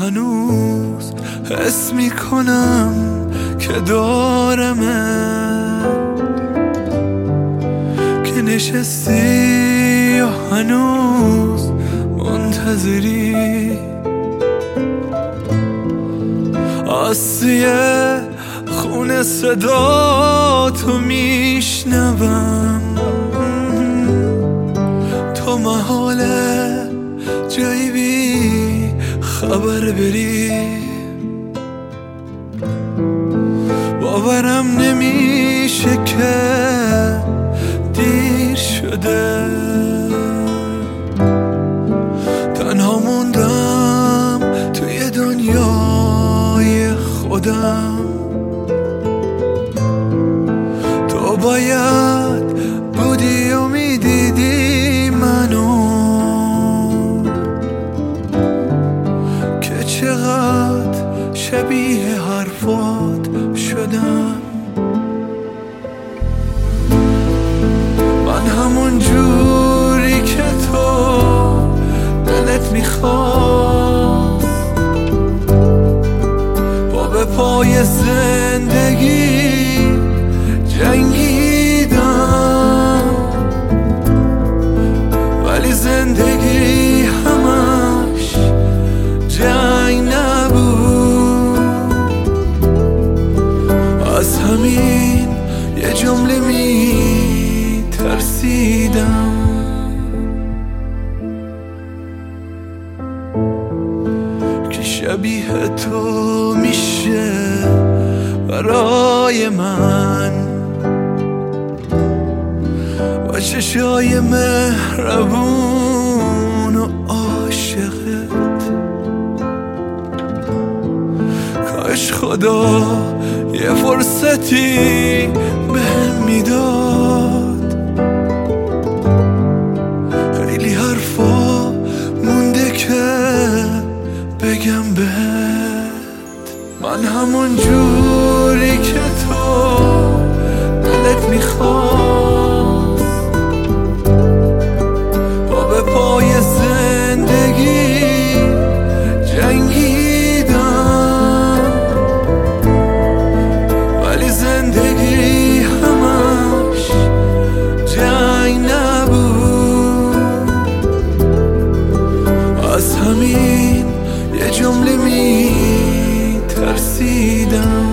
هنوز حس میکنم که دارمه، که نشستی یا هنوز منتظری. از سیه خونه صدا تو میشنوم، تو محاله جایی بی خبر بری. باورم نمیشه که دیر شده، تنها موندم توی دنیای خودم. تو باید بودی و میدیدی منو، که چقدر شبیه حرفات شدم. من همون جوری که تو دلت میخواست، با به پای زندگی جنگیدم، ولی زندگی همش جنگ نبود. از همین یه جمله ترسیدم، که شبیه تو میشه برای من، با چشای مهربون و عاشقت. کاش خدا یه فرصتی بهم میداد، خیلی حرفا مونده که بگم بهت. من همون جوری که تو دلت میخواست، با به پای زندگی جنگیدم، ولی زندگی همش جنگ نبود. از همین یه جمله ترسیدم.